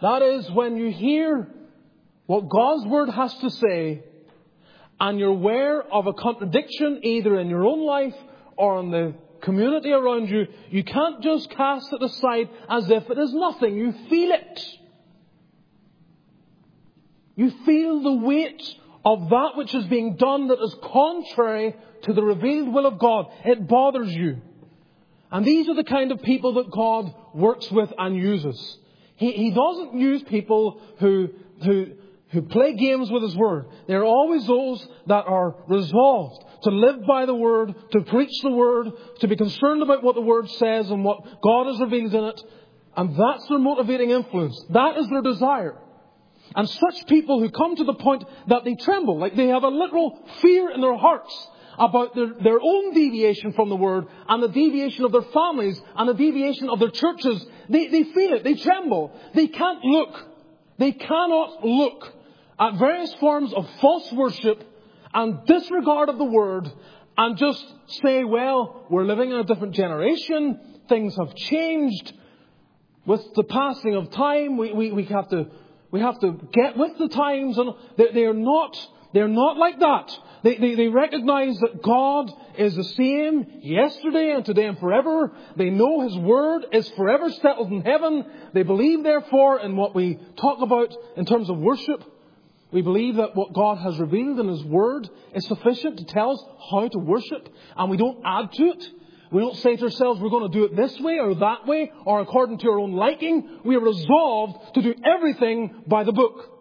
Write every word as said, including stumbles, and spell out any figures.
That is when you hear what God's Word has to say and you're aware of a contradiction either in your own life or in the community around you, you can't just cast it aside as if it is nothing. You feel it. You feel the weight of that which is being done that is contrary to the revealed will of God. It bothers you. And these are the kind of people that God works with and uses. He, he doesn't use people who, who, who play games with His Word. They're always those that are resolved to live by the Word, to preach the Word, to be concerned about what the Word says and what God has revealed in it. And that's their motivating influence. That is their desire. And such people who come to the point that they tremble, like they have a literal fear in their hearts about their, their own deviation from the Word and the deviation of their families and the deviation of their churches. They, they feel it. They tremble. They can't look. They cannot look at various forms of false worship and disregard of the Word and just say, well, we're living in a different generation. Things have changed. With the passing of time, we, we, we have to we have to get with the times. And they, they are not they're not like that. They, they, they recognize that God is the same yesterday and today and forever. They know His Word is forever settled in heaven. They believe, therefore, in what we talk about in terms of worship. We believe that what God has revealed in His Word is sufficient to tell us how to worship. And we don't add to it. We don't say to ourselves, we're going to do it this way or that way or according to our own liking. We are resolved to do everything by the book.